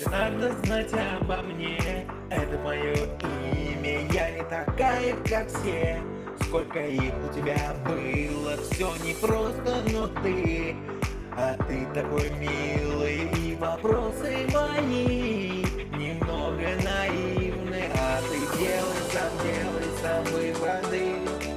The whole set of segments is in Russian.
Надо знать обо мне, это мое имя. Я не такая, как все. Сколько их у тебя было, все непросто, но ты. А ты такой милый, и вопросы мои немного наивны. А ты делай сам выводы.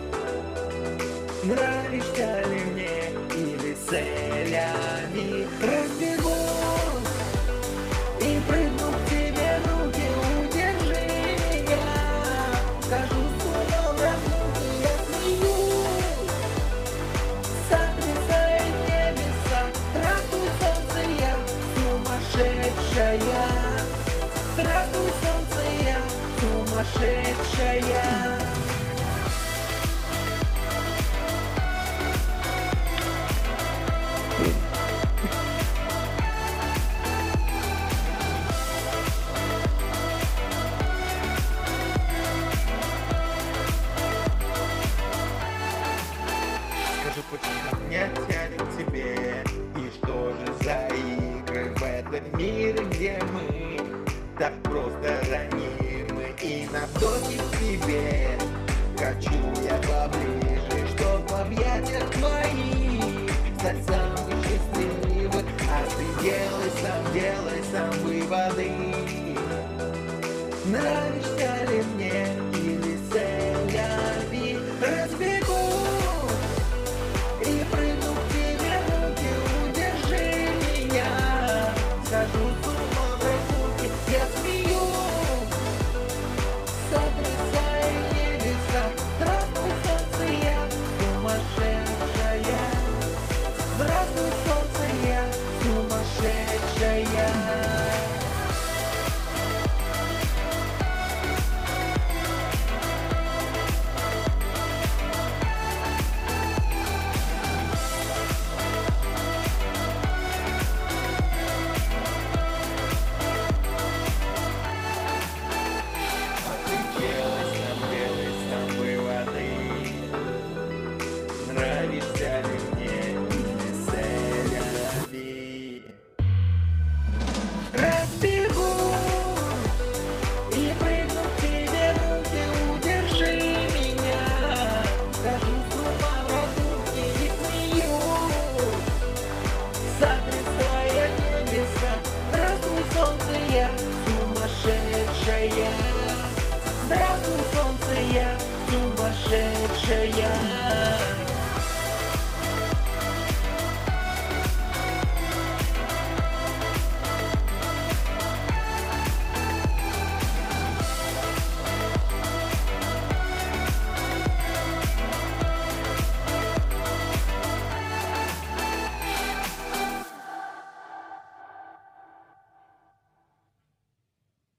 Нравишься ли мне или целями? Разбегусь и прыгну к тебе в руки, удержи меня. Скажу слово в разлуке, я смеюсь, сотрясая небеса. Здравствуй, солнце, я сумасшедшая. Здравствуй, солнце, я сумасшедшая. Скажи, почему меня тянет к тебе? И что же за игры в этом мире, где мы так просто ранимы? И на вдохе к тебе хочу я поближе, чтоб в объятиях твоих стать самым счастливым. А ты делай сам выводы. Нравишься ли мне или целями? Разбегусь и прыгну к тебе в руки, удержи меня. Схожу с ума в разлуке, я смеюсь, сотрясая небеса. Здравствуй, солнце, я сумасшедшая. Здравствуй, солнце, я сумасшедшая. Делай сам выводы. Нравишься ли мне или целями? Разбегусь и прыгну к тебе в руки, удержи меня. Схожу с ума в разлуке и смеюсь, сотрясая небеса. Здравствуй, солнце, я сумасшедшая. Здравствуй, солнце, я сумасшедшая.